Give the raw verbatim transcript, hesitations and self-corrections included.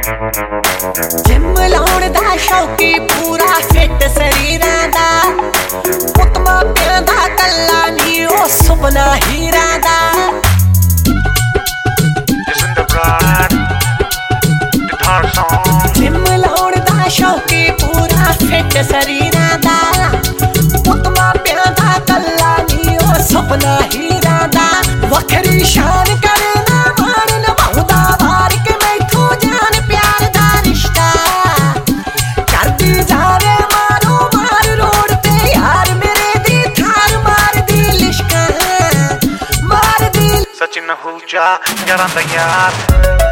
Gym लाउण दा शौकी पूरा fit शरीरां दा उत्तमा प्यांदा कल्ला नी ओ सुपना हीरां दा जिम लाउण दा शौकी पूरा फिट शरीरां दा उत्तमा प्यांदा कल्ला नी ओ सुपना हीरां दा वखरी शान करना मान नभाउंदा वार के मैथों जान प्यार दा रिश्ता करदी जावे मारो मार रोड ते यार मेरे दी थार मार दी लिश्का मार दी सचिन आहूजा यारां दा यार।